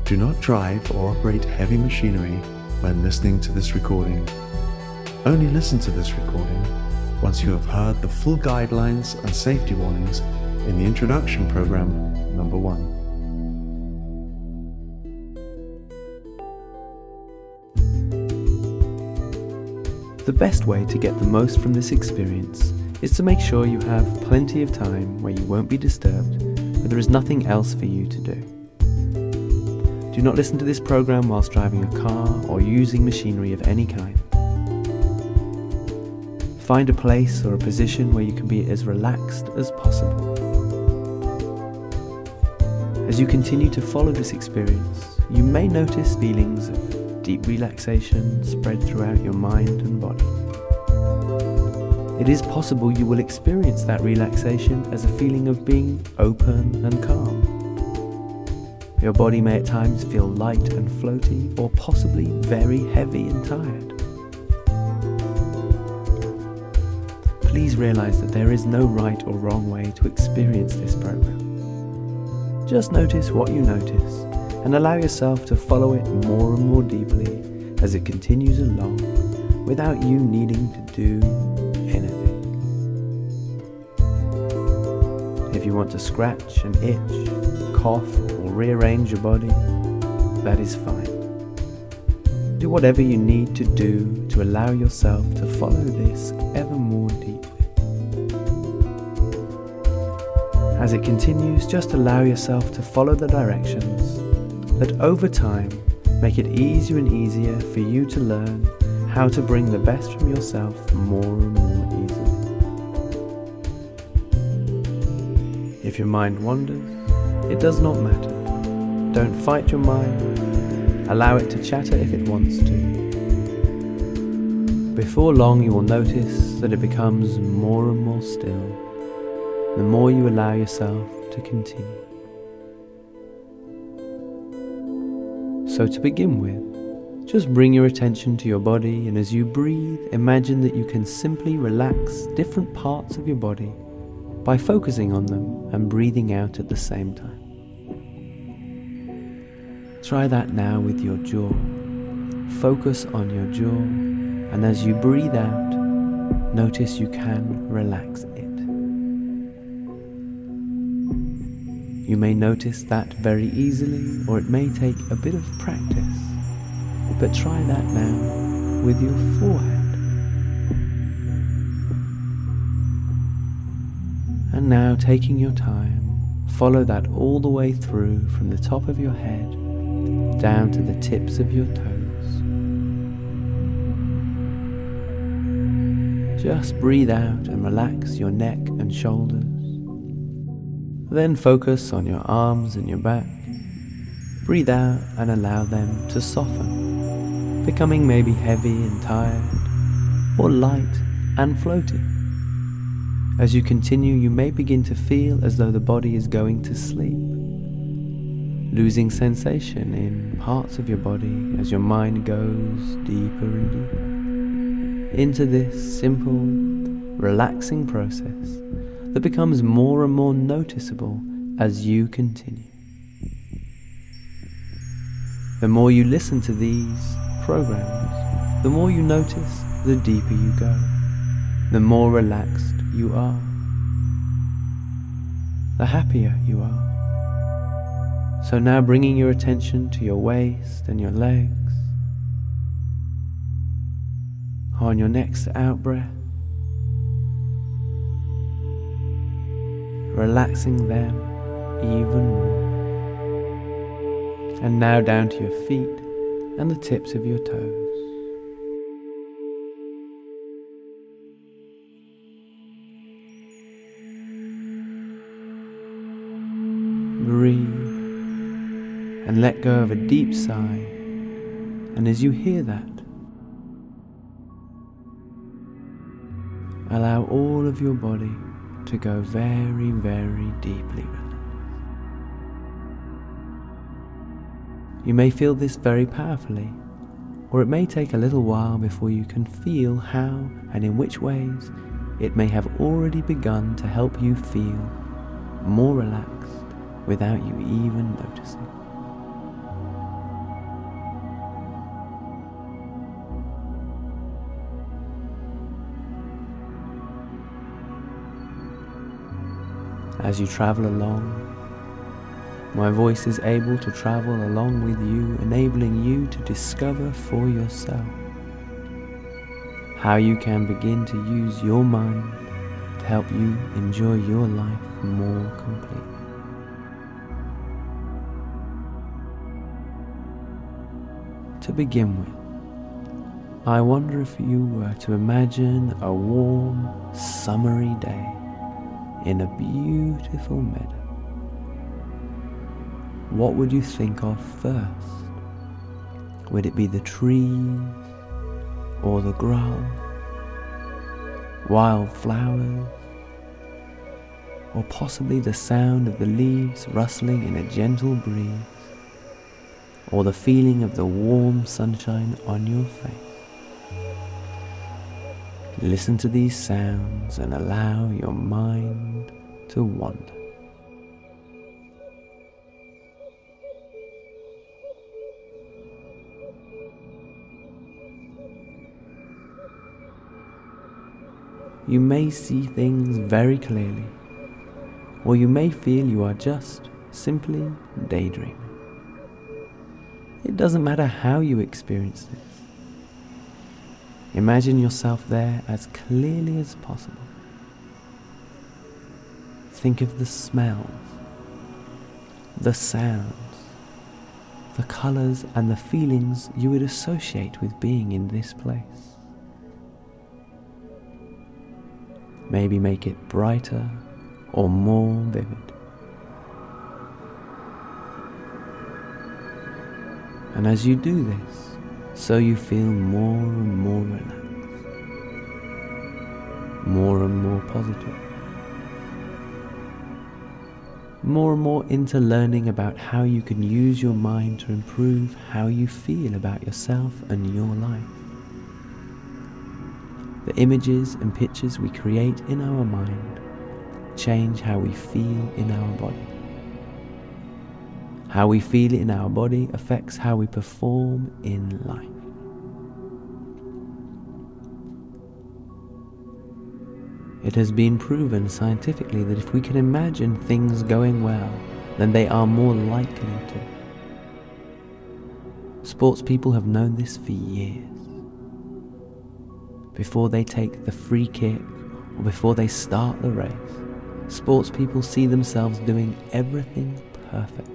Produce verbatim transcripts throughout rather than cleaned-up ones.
Do not drive or operate heavy machinery when listening to this recording. Only listen to this recording once you have heard the full guidelines and safety warnings in the introduction program number one. The best way to get the most from this experience is to make sure you have plenty of time where you won't be disturbed, where there is nothing else for you to do. Do not listen to this program whilst driving a car or using machinery of any kind. Find a place or a position where you can be as relaxed as possible. As you continue to follow this experience, you may notice feelings of deep relaxation spread throughout your mind and body. It is possible you will experience that relaxation as a feeling of being open and calm. Your body may at times feel light and floaty, or possibly very heavy and tired. Please realize that there is no right or wrong way to experience this program. Just notice what you notice and allow yourself to follow it more and more deeply as it continues along without you needing to do anything. If you want to scratch and itch, cough or rearrange your body, that is fine. Do whatever you need to do to allow yourself to follow this ever more deeply. As it continues, just allow yourself to follow the directions that over time make it easier and easier for you to learn how to bring the best from yourself more and more easily. If your mind wanders, it does not matter. Don't fight your mind. Allow it to chatter if it wants to. Before long, you will notice that it becomes more and more still, the more you allow yourself to continue. So to begin with, just bring your attention to your body, and as you breathe, imagine that you can simply relax different parts of your body by focusing on them and breathing out at the same time. Try that now with your jaw. Focus on your jaw, and as you breathe out, notice you can relax it. You may notice that very easily, or it may take a bit of practice, but try that now with your forehead. And now, taking your time, follow that all the way through from the top of your head down to the tips of your toes. Just breathe out and relax your neck and shoulders. Then focus on your arms and your back. Breathe out and allow them to soften, becoming maybe heavy and tired, or light and floaty. As you continue, you may begin to feel as though the body is going to sleep, losing sensation in parts of your body as your mind goes deeper and deeper into this simple, relaxing process that becomes more and more noticeable as you continue. The more you listen to these programs, the more you notice, the deeper you go, the more relaxed you are, the happier you are. So now, bringing your attention to your waist and your legs. On your next out-breath, relaxing them even more. And now down to your feet and the tips of your toes. Breathe and let go of a deep sigh, and as you hear that, allow all of your body to go very, very deeply relaxed. You may feel this very powerfully, or it may take a little while before you can feel how and in which ways it may have already begun to help you feel more relaxed without you even noticing. As you travel along, my voice is able to travel along with you, enabling you to discover for yourself how you can begin to use your mind to help you enjoy your life more completely. To begin with, I wonder if you were to imagine a warm, summery day in a beautiful meadow. What would you think of first? Would it be the trees, or the grass, wild flowers, or possibly the sound of the leaves rustling in a gentle breeze, or the feeling of the warm sunshine on your face? Listen to these sounds and allow your mind to wander. You may see things very clearly, or you may feel you are just simply daydreaming. It doesn't matter how you experience this. Imagine yourself there as clearly as possible. Think of the smells, the sounds, the colors and the feelings you would associate with being in this place. Maybe make it brighter or more vivid. And as you do this, so you feel more and more relaxed, more and more positive, more and more into learning about how you can use your mind to improve how you feel about yourself and your life. The images and pictures we create in our mind change how we feel in our body. How we feel in our body affects how we perform in life. It has been proven scientifically that if we can imagine things going well, then they are more likely to. Sports people have known this for years. Before they take the free kick or before they start the race, sports people see themselves doing everything perfectly.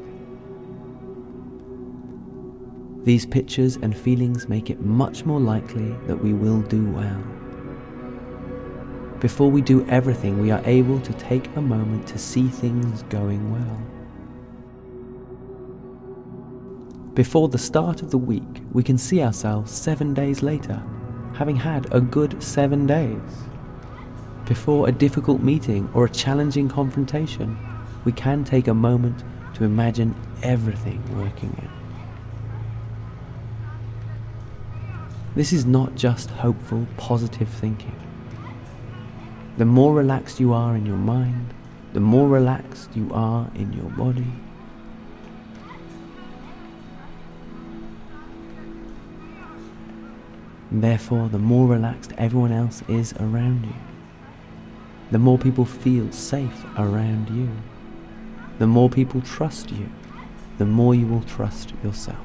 These pictures and feelings make it much more likely that we will do well. Before we do everything, we are able to take a moment to see things going well. Before the start of the week, we can see ourselves seven days later, having had a good seven days. Before a difficult meeting or a challenging confrontation, we can take a moment to imagine everything working out. This is not just hopeful, positive thinking. The more relaxed you are in your mind, the more relaxed you are in your body. And therefore, the more relaxed everyone else is around you. The more people feel safe around you. The more people trust you, the more you will trust yourself.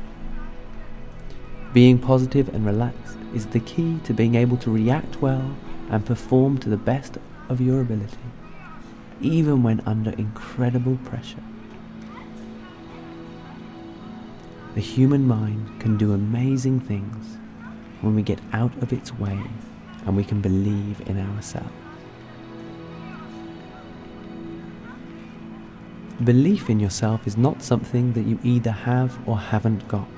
Being positive and relaxed is the key to being able to react well and perform to the best of your ability, even when under incredible pressure. The human mind can do amazing things when we get out of its way and we can believe in ourselves. Belief in yourself is not something that you either have or haven't got.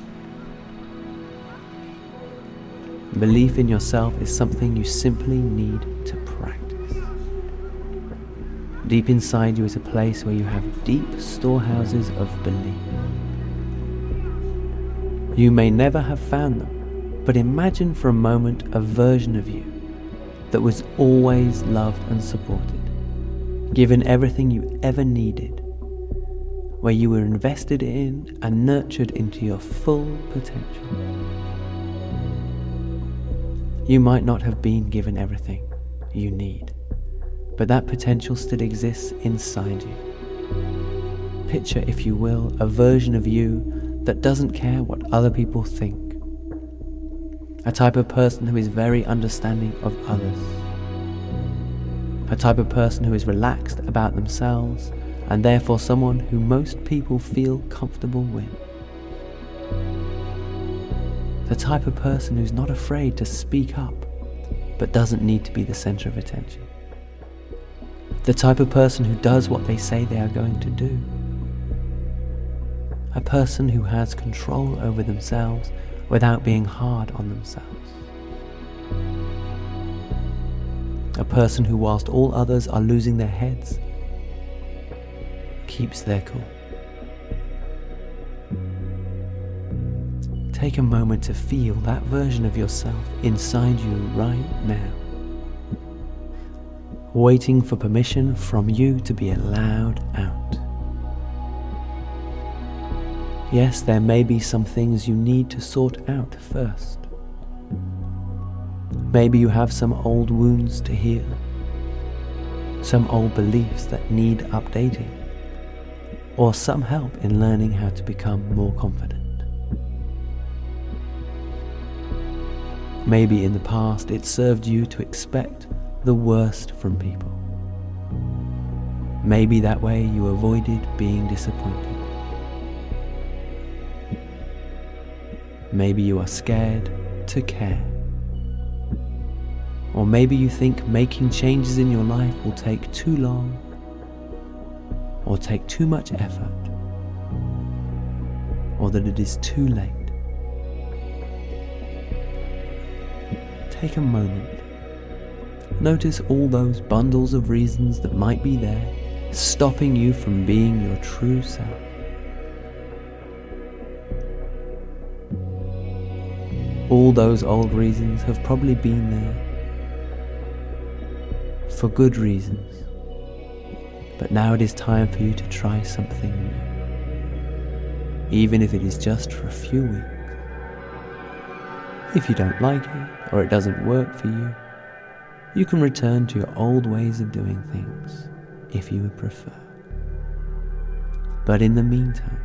Belief in yourself is something you simply need to practice. Deep inside you is a place where you have deep storehouses of belief. You may never have found them, but imagine for a moment a version of you that was always loved and supported, given everything you ever needed, where you were invested in and nurtured into your full potential. You might not have been given everything you need, but that potential still exists inside you. Picture, if you will, a version of you that doesn't care what other people think. A type of person who is very understanding of others. A type of person who is relaxed about themselves and therefore someone who most people feel comfortable with. The type of person who's not afraid to speak up but doesn't need to be the center of attention. The type of person who does what they say they are going to do. A person who has control over themselves without being hard on themselves. A person who, whilst all others are losing their heads, keeps their cool. Take a moment to feel that version of yourself inside you right now, waiting for permission from you to be allowed out. Yes, there may be some things you need to sort out first. Maybe you have some old wounds to heal, some old beliefs that need updating, or some help in learning how to become more confident. Maybe in the past it served you to expect the worst from people. Maybe that way you avoided being disappointed. Maybe you are scared to care. Or maybe you think making changes in your life will take too long or take too much effort, or that it is too late. Take a moment. Notice all those bundles of reasons that might be there, stopping you from being your true self. All those old reasons have probably been there for good reasons, but now it is time for you to try something new, even if it is just for a few weeks. If you don't like it, or it doesn't work for you, you can return to your old ways of doing things, if you would prefer. But in the meantime,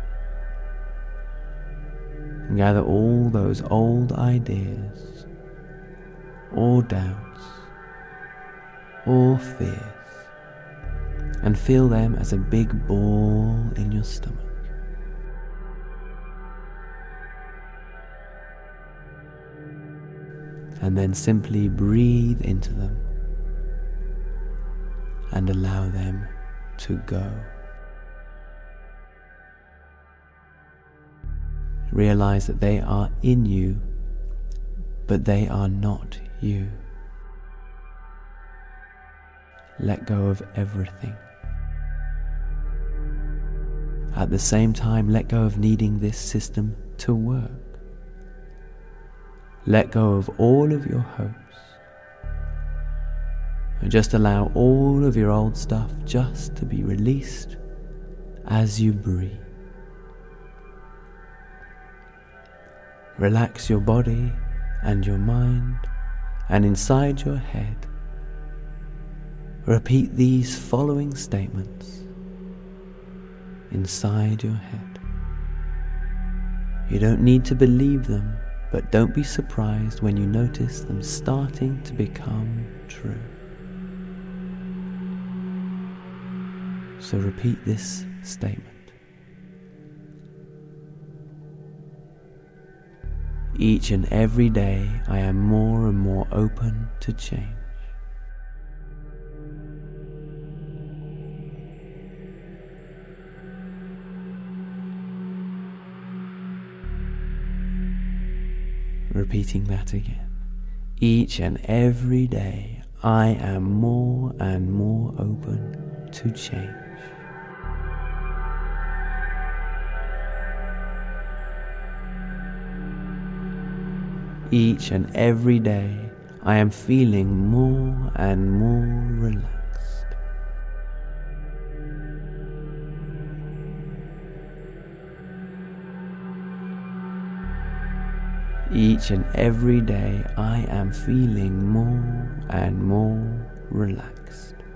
gather all those old ideas, or doubts, or fears, and feel them as a big ball in your stomach. And then simply breathe into them and allow them to go. Realize that they are in you, but they are not you. Let go of everything. At the same time, let go of needing this system to work. Let go of all of your hopes. And just allow all of your old stuff just to be released as you breathe. Relax your body and your mind, and inside your head, repeat these following statements inside your head. You don't need to believe them, but don't be surprised when you notice them starting to become true. So repeat this statement. Each and every day I am more and more open to change. Repeating that again. Each and every day I am more and more open to change. Each and every day I am feeling more and more relaxed. Each and every day I am feeling more and more relaxed.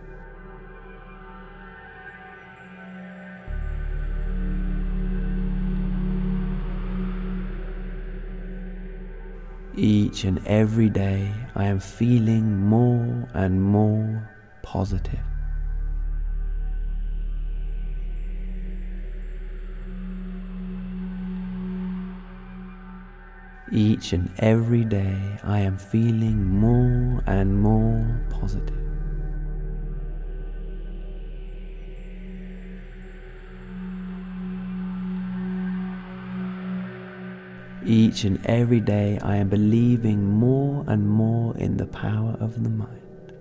Each and every day I am feeling more and more positive. Each and every day I am feeling more and more positive. Each and every day I am believing more and more in the power of the mind.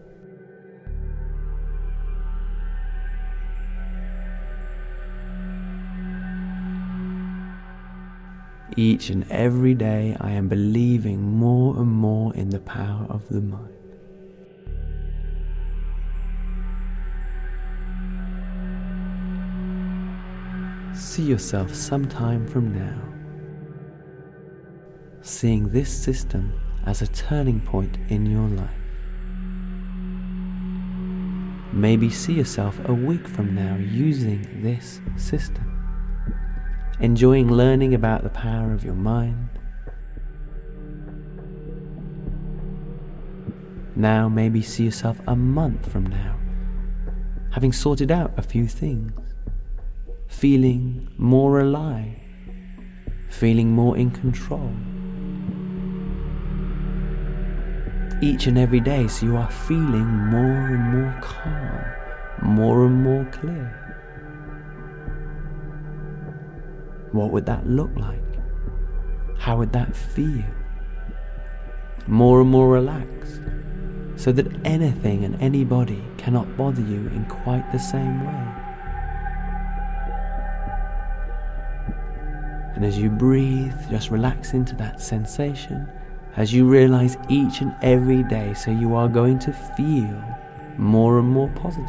Each and every day I am believing more and more in the power of the mind. See yourself sometime from now seeing this system as a turning point in your life. Maybe see yourself a week from now using this system, enjoying learning about the power of your mind. Now maybe see yourself a month from now, having sorted out a few things, feeling more alive, feeling more in control. Each and every day, so you are feeling more and more calm, more and more clear. What would that look like? How would that feel? More and more relaxed, so that anything and anybody cannot bother you in quite the same way. And as you breathe, just relax into that sensation, as you realize each and every day, so you are going to feel more and more positive,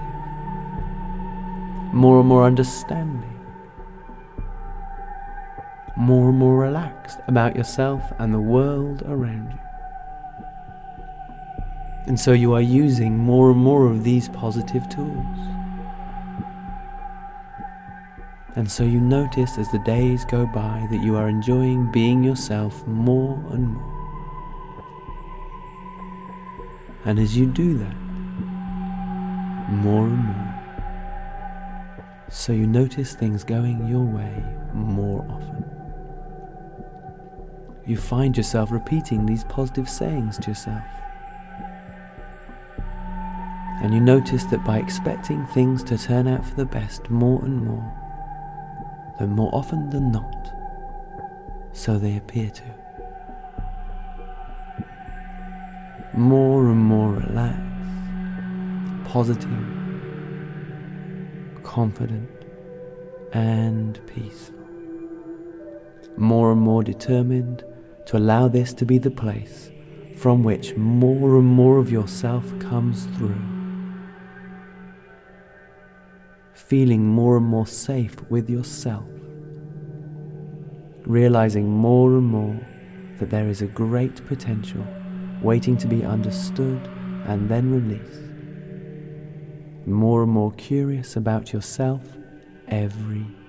more and more understanding, more and more relaxed about yourself and the world around you. And so you are using more and more of these positive tools. And so you notice as the days go by that you are enjoying being yourself more and more. And as you do that, more and more, so you notice things going your way more often. You find yourself repeating these positive sayings to yourself. And you notice that by expecting things to turn out for the best more and more, then more often than not, so they appear to. More and more relaxed, positive, confident, and peaceful. More and more determined to allow this to be the place from which more and more of yourself comes through. Feeling more and more safe with yourself. Realizing more and more that there is a great potential waiting to be understood and then released. More and more curious about yourself every